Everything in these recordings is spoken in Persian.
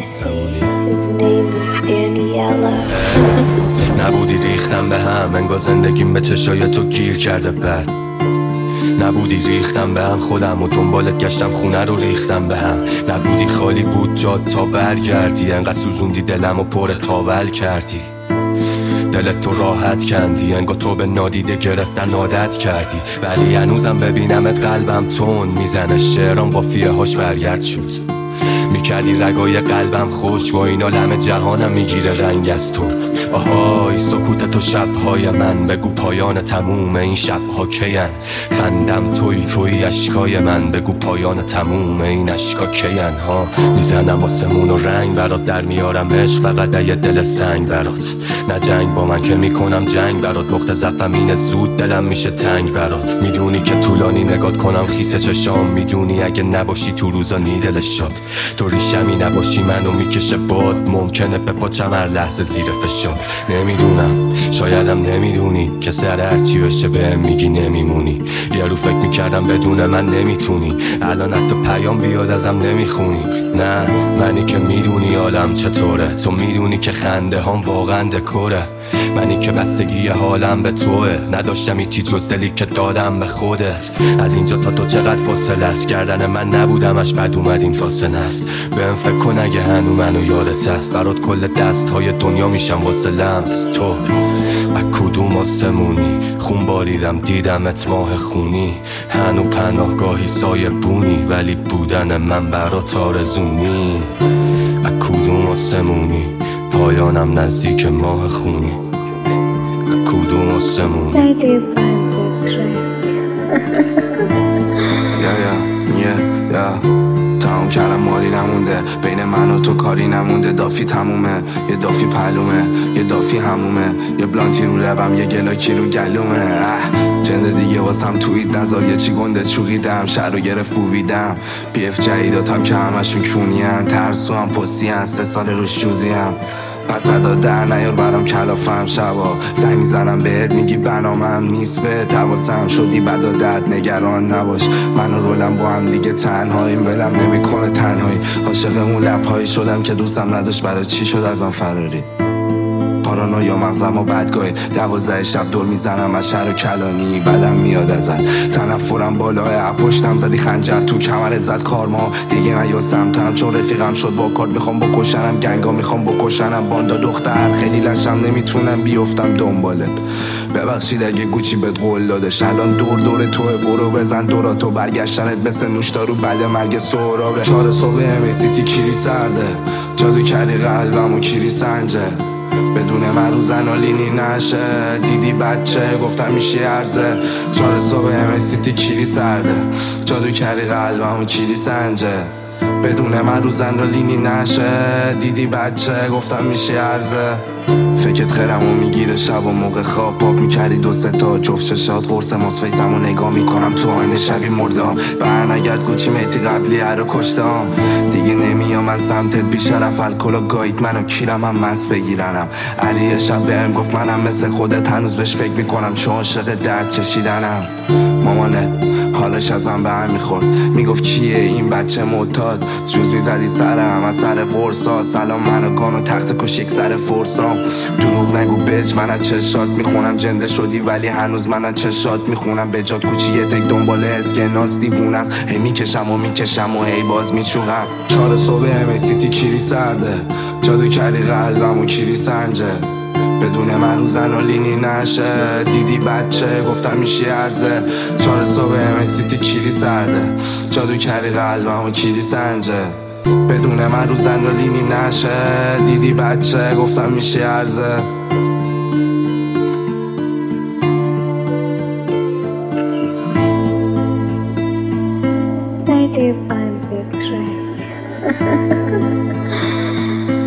see. His name is Daniela. نبودی ریختم به هم، انگار زندگیم به چشای تو گیر کرده بد. نبودی ریختم به هم، خودم و دنبالت گشتم، خونه رو ریختم به هم. نبودی خالی بود جاد تا برگردی، انقدر سوزوندی دلم و پر تاول کردی. دلت تو راحت کندی، انگار تو به نادیده گرفتن عادت کردی. ولی هنوزم ببینمت قلبم تون میزنه، شعرام قافیه هاش برگرد شد. میکردی رگای قلبم خوش، با اینا لم جهانم میگیره رنگ از تو. آهای سکوت تو شبهای من، بگو پایان تموم این شبها کین. خندم توی اشکای من، بگو پایان تموم این اشکا کین. ها میزنم آسمون و رنگ برات، در میارم عشق فقط یه دل سنگ برات. نه جنگ با من که میکنم جنگ برات، نقطه ضعفم اینه زود دلم میشه تنگ برات. میدونی که طولانی نگات کنم خیس چشام، میدونی اگه نباشی تو روزا نیدلش شد. تو ریشمی نباشی منو میکشه باد، ممکنه به پاچم هر لحظه زیر فشار. نمیدونم شایدم نمیدونی که سر هرچی بشه بهم میگی نمیمونی. یه رو فکر میکردم بدون من نمیتونی، الان حتی پیام بیاد ازم نمیخونی. نه منی که میدونی حالم چطوره، تو میدونی که خنده هم واقعا دکوره. منی که بستگی حالم به توه، نداشتم هیچی جز دلی که دادم به خودت. از اینجا تا تو چقدر فاصله است، کردن من نبودمش بد اومد این تا سنست. بهم فکر کن اگه هنو منو یادت هست، برات کل دست های دنیا میشم واسه لمس تو. از کدوم آسمونی خون باریدم دیدمت ماه خونی، هنو پناهگاهی سایه بونی، ولی بودن من برات آرزونی. از کدوم آسمونی پایانم نزدیک ماه خونی. از کدوم آسمونی تمام کردم مالی نمونده، بین من و تو کاری نمونده. دافی تمومه، یه دافی پلومه، یه دافی همومه، یه بلانتی رو لبم، یه گلاکی رو گلومه. جنده دیگه واسم تویید نزار، یه چی گنده چوقیدم، شهر رو گرفت بویدم. پی اف جدیداتم که همشون کونیم، ترسو هم پسیم، 3 سال روش جوزیم. پس ادا در نیار برام کلافم، شبا زنگ میزنم بهت میگی برنامه‌ام نیست، به تواسم شدی بد و درد نگران نباش. من و رولم با هم دیگه تنهاییم، ولم نمیکنه تنهایی. عاشق اون لبهایی شدم که دوستم نداشت، برای چی شد ازم فراری. پارانویا مغزم و بدگاهی، 12 شب دور میزنم از شهر و کلانی. بدم میاد ازت، تنفرم بالاه، پشتم زدی خنجر تو کمرت زد کارما. دیگه نیا سمتم چون رفیقم شد با کارت، میخوام بکشنم گنگا میخوام بکشنم. باندا دختر خیلی لشم نمیتونم بیفتم دنبالت. ببخشید اگه گوچی بهت قول دادش، الان دور توه، برو بزن دوراتو. برگشتنت مثل نوشدارو بعد مرگ سهرابه. 4 صبح امیسیتی کیری سرده، جادو کردی قلبم و کیری سنجه. بدون من رو زنالینی نشه، دیدی بچه گفتم میشه ارزه. 4 صبح امیسیتی کیری سرده، جادو کردی قلبم و کیری سنجه. بدون من رو زنالینی نشه، دیدی بچه گفتم میشه ارزه. فکرت خیرمو میگیره شب و موقع خواب، پاپ میکردی 2 3 تا جفت چشات، قرص ماس فیسمو نگاه میکنم تو آینه شبی مردم. برنگرد گوچی میتی قبلی رو کشتم. دیگه نمیام من سمتت بیشرف، الکل و گایید منو کیرم هم مس بگیرنم. علی شب بهم گفت منم مثل خودت، هنوز بهش فکر میکنم چون عاشق درد کشیدنم. مامانت حالش ازم به هم میخورد، میگفت کیه این بچه معتاد. جوز میزدی سرم از سر قرصا، سلام منو کن و تخت کش یک سر فرسام. دروغ نگو بج من از چشات میخونم، جنده شدی ولی هنوز من از چشات میخونم. به جات کوچی یه تک دنبال اسکناس دیوون است، هی میکشم و هی باز میچوغم. 4 صبح امیسیتی کیری سرده، جادو کردی قلبم و کیری سنجه. بدون من رو زنالینی نشه، دیدی بچه گفتم میشه ارزه. 4 صبح امیسیتی کیری سرده، جادو کردی قلبم و کیری سنجه. بدون من رو زنالینی نشه، دیدی بچه گفتم میشه ارزه. Say they find the track. تو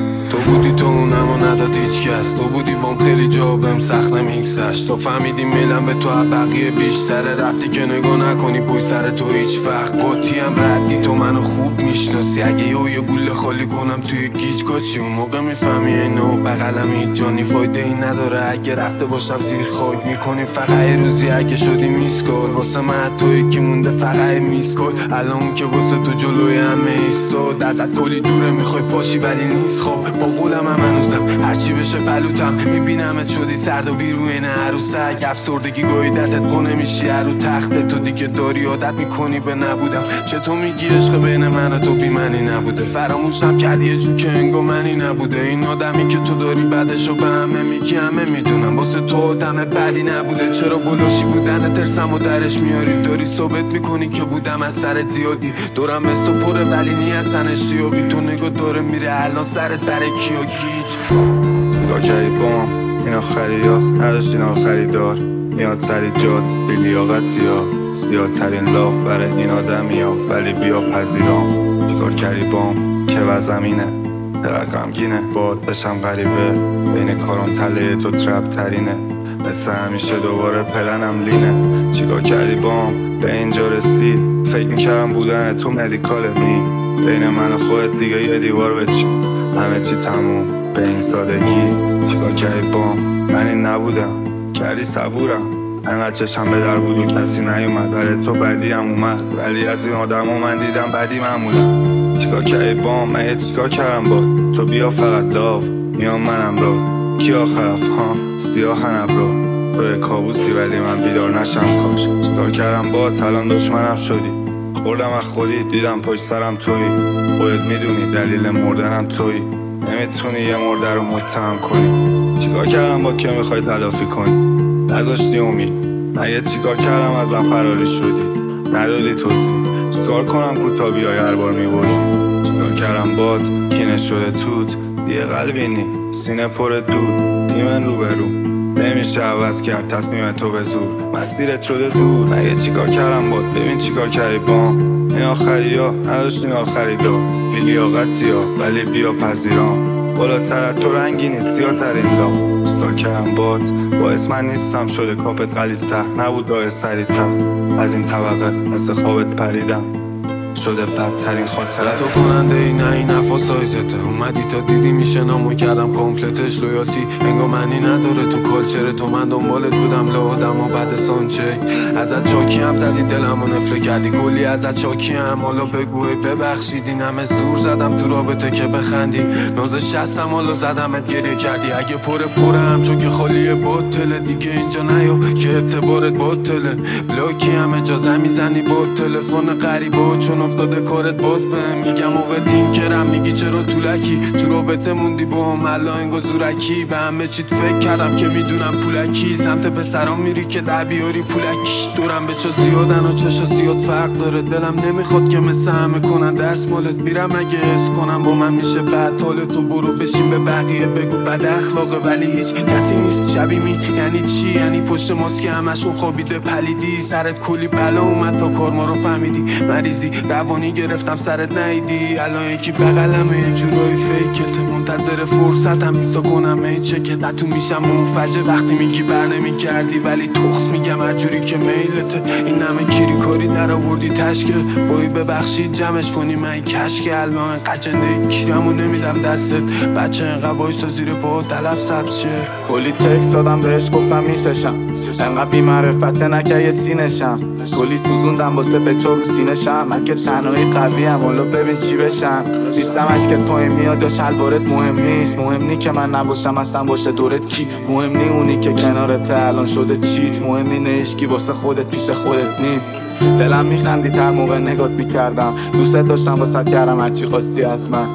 بودی تو اونمو نداد هیچ کس. تو بودی بام خیلی جا بهم سخت نمیگذشت. تو فهمیدی میلم به تو بقیه بیشتره. رفتی که نگاه نکنی پشت سر تو هیچ وقت. باتی هم ردی تو منو خوب میشناسی. اگه یه گوله خالی کنم توی گیجگاه چی اون موقع میفهمی اینو بغلم هیچ جانی فایده ای نداره. اگه رفته باشم زیر خاک میکنی فقط روزی اگه شدی میسکال. واسه من تو یکی مونده فقط میسکال. الان که واسه تو جلوی همه ایستاد. ازت کلی دوره میخوای پاشی ولی نیست خواب. با قولم هم هنوزم هرچی بشه پلوتم. میبینمت شدی سرد و بیروین عروسک. افسردگی گاهی دتت قونه میشی رو تخت. تو دیگه داری عادت میکنی به نبودم. چطور میگی عشق بین من و تو بی منی نبوده. فراموشم کردی یه جور که انگار منی نبوده. این آدمی که تو داری بعدشو به همه میگی همه میدونم. واسه تو آدم بدی نبوده. چرا بلوشی بودن ترسم و درش میاری. داری ثابت میکنی که بودم از سرت زیادی. دورم استو پره ولی نی اصلا اشتیابی. تو نگاه داره میره الان سرت برای کیا گیج. نگاه کردی بام این آخری ها نداشت این خریدار. میاد سری جاد بی لیاقتی ها. زیاد ترین لاف برای این آدمی ها ولی بیا پذیرام. چیکار کردی بام که وزمینه دقیق غمگینه. باد بشم غریبه بین کارم تله تو ترپ ترینه. مثل همیشه دوباره پلنم لینه. چیکار کردی بام به اینجا رسید. فکر میکردم بودن تو مدیکال می. بین من و خودت دیگه یه دیوار بچی. همه چی تموم به این سادگی. چیکار کردی بام من این نبودم کردی صبورم. انقدر چشم به در بود و کسی نیومد. برای تو بدی هم اومد ولی از این آدم ها من دیدم بدی معمولم. چیکار کردی بام من یه چیکار کردم با تو. بیا فقط لاو میام منم را. کی آخرف ها سیاه نبرا. تو یه کابوسی ولی من بیدار نشم کاش. چیکار کردم با الان دشمنم شدی. خوردم از خودی دیدم پشت سرم تویی. خودت میدونی دلیل مردنم تویی. نمیتونی یه مرده رو متهم کنی. چیکار کردم با که میخوای تلافی کنی. نذاشتی امید مگه چیکار کردم ازم فراری شدی. ندادی توضیح چیکار کنم کوتا بیای هر بار میبری. چیکار کردم باد کینه شده توت. یه قلبی نی سینه پر دود. تیمن رو به رو نمیشه عوض کرد تصمیم تو به زور. مسیرت شده دور مگه چیکار کردم باد. ببین چیکار کردی بام این آخری ها نداشت این خریدار. بی لیاقتی ها ولی بیا پذیرام. بالاتر از تو رنگی نیست سیاه ترین لا. چیکار کردم باد باعث من نیستم شده کاپت غلیظ‌تر. نبود راه سریع‌تر از این طبقه مثل خوابت پریدم. شده بدترین خاطرت. تو کننده ای نه این حرفا سایزته. اومدی تا دیدی میشه نامو کردم کامپلتش. لویالتی انگار معنی نداره تو کالچر تو. من دنبالت بودم لادم و بعد سانچک. ازت چاکی هم زدی دلمو نفله کردی. گلی ازت چاکی هم حالا بگوی ببخشید. این همه زور زدم تو رابطه که بخندی. ناز شستم حالا زدمت گریه کردی. اگه پره هم چون که خالیه باطله. دیگه اینجا نیا که اعتبارت باطله. بلاکی هم اجازه میزنی با تلفن غریبا. چون افتاده کارت باز بهم میگم اوورتینکرم. میگی چرا طولکی تو رابطه موندی با هم الان انگار زورکی. به همه چیت فکر کردم که میدونم پولکی. سمت پسرام میری که در بیاری پولکی. دورم بچا زیادن و چشا زیاد فرق داره. دلم نمیخواد که مثل همه کنن دستمالت. میرم اگه حس کنم با من میشه بعد حال تو. برو بشین به بقیه بگو بد اخلاقه ولی هیچ کسی نیست شبیه می. یعنی چی یعنی پشت ماسک همشون خوابیده پلیدی. سرت کلی بلا اومد تا کار ما رو فهمیدی. مریضی روانی گرفتم سرت نیدی. الان یکی بغلمه یه جورایی فیکته. منتظر فرصتم ایستا کنم ای چکت. تو میشم منفجر وقتی میگی بر نمیگردی. ولی تخص میگم هر جوری که میلته. این همه کیری کاری در آوردی تشکه. بایی ببخشید جمعش کنی من کشک. الان قجنده کیرمو نمیدم دستت. بچه انقدر وایسا زیر پا دلف سبز شه. کلی تکس دادم بهش گفتم میسشم. انقدر بی معرفته نکه یه سینشم. کلی سوزوندم واسه بچه رو سینشم. من که تنهایی قوی هم حالا ببین چی بشم. نیستم عشق توی میاد یا شلوارت مهم نیست. مهم نی که من نباشم اصلا باشه دورت کی. مهم نی اونی که کنارت الان شده چیت. مهم نی نشکی واسه خودت پیش خودت نیست. دلم میخندی تر موقع نگات میکردم. دوست داشتم واسه کردم هرچی خواستی از من.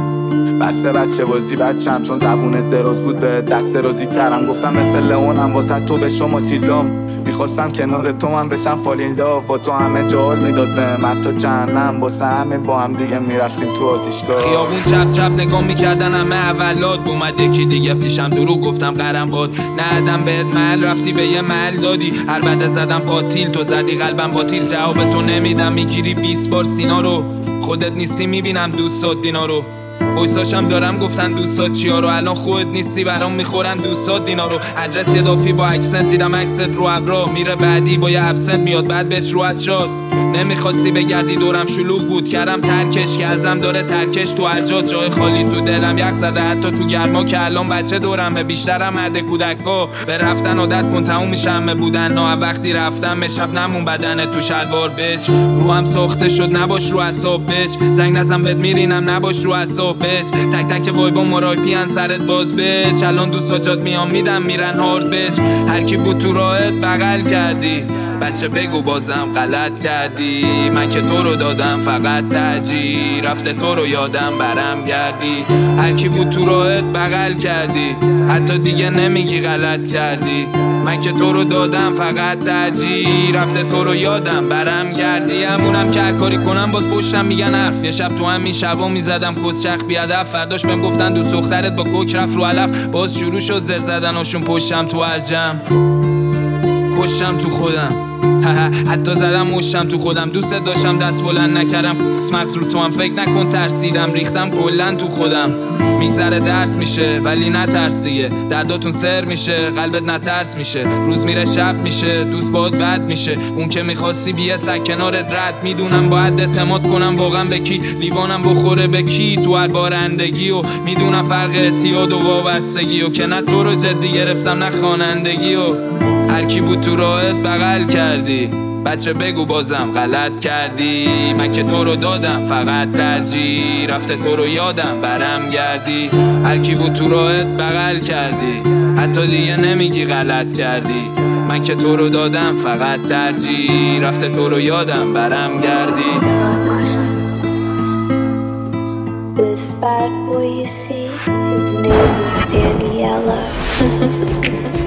بسته بچه بازی بچم چون زبونت دراز بود به دست رازی ترم. گفتم مثل لئونم واسه تو به شما تیلم. میخواستم کنار تو من بشم فالین لاف. با تو همه جال میدادم حتی جهنم. واسه همه با هم دیگه میرفتیم تو آتیشگاه. خیابون چپ چپ نگاه میکردن همه اولاد. اومد یکی دیگه پیشم درو گفتم قرم باد. ندم بهت محل رفتی به یه محل دادی. هر بعد زدم پاتیل تو زدی قلبم با تیر. جواب تو نمیدم میگیری 20 بار سینا رو. خودت نیستی میبینم دوست دینا رو. بایستاشم دارم گفتن دوستات چیا رو، الان خودت نیستی برام میخورن دوستات دینا رو. ادرس یه دافی با اکسنت دیدم عکست رو ابرا، میره بعدی با یه ابسنت میاد بعد بهش روحت شاد. نمیخواستی بگردی دورم شلوغ بود کردم ترکش که ازم داره ترکش تو هر جا جای خالی تو دلم یخ زده حتی تو گرما که الان بچه دورمه بیشترم عهد کودکا به رفتن عادت کن تموم میشه همه بودن نه وقتی رفتم به شب نمون بدنه تو شلوار بچ روحم ساخته شد نباش رو اعصاب بچ زنگ نزن بهت میرینم نباش رو اعصاب بچ تک تک وایبا مرایپیان سرت باز بچ الان دوستات میام میدم میرن هارد بچ هر کی بود تو راهت بغل کردی بچه بگو بازم غلط کردی من که تو رو دادم فقط ترجیح رفته تو رو یادم برم گردی هر کی بود تو راهت بغل کردی حتی دیگه نمیگی غلط کردی من که تو رو دادم فقط ترجیح رفته تو رو یادم برم گردی همونم که هر کاری کنم باز پشتم میگن حرف یه شب تو همین شبا میزدم کسچخ بیادف فرداش بهم گفتن دوست دخترت با کوک رفت رو علف باز شروع شد زر زدناشون پشتم تو الجم کشم تو خودم حتی زدم مشتم تو خودم دوست داشتم دست بلند نکردم اسمت رو تو هم فکر نکن ترسیدم ریختم کلن تو خودم میگذره درس میشه ولی نترس دیگه درداتون سر میشه قلبت نترس میشه روز میره شب میشه دوست باهات بد میشه اون که میخواستی بیه سگ کنارت رد میدونم باید اعتماد کنم واقعا به کی لیوانم بخوره به کی تو هر بارندگی و میدونم فرق اعتیاد و وابستگی و که نه تو رو جدی گرفتم نه خوانندگی و هر کی بود تو راهت بغل کردی بچه بگو بازم غلط کردی من که تو رو دادم فقط ترجیح رفته تو رو یادم برم گردی هر کی بود تو راهت بغل کردی حتی دیگه نمیگی غلط کردی من که تو رو دادم فقط ترجیح رفته تو رو یادم برم گردی This bad boy you see, his name is Daniela.